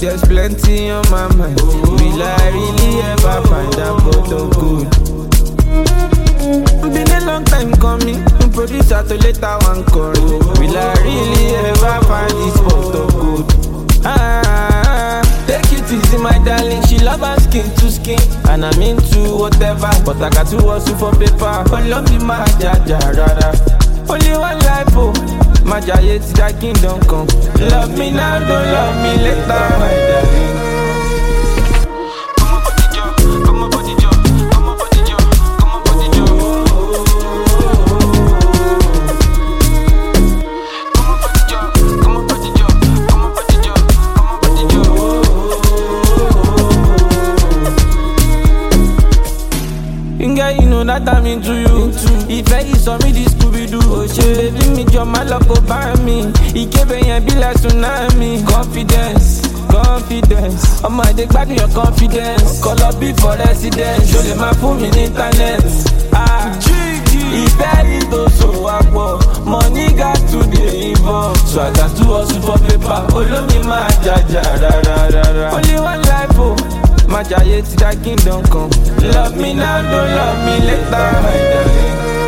there's plenty on my mind. Will I really ever find that photo good? Been a long time coming, producer to later one call. Will I really ever find this photo good? Take it easy, my darling. She love her skin to skin, and I'm into whatever, but I got to hustle for paper. Oh, love me, my jaja, rara. Only one life, oh, my jaye till that kingdom come. Love me now, don't love me later, my darling. You know that I'm into you. If I saw me, this Scooby-Doo. Oh shit, baby, me your my luck over me. He gave me a be like tsunami. Confidence, confidence. I'm my dick back in your confidence. Call up before residence. Show them my phone in internet. If I need to so I money got to the involved. So I got to hustle for paper. Oh, love me, my jaja, only one life, oh. My jaye till that kingdom come. Love me now, don't love me later, my darling.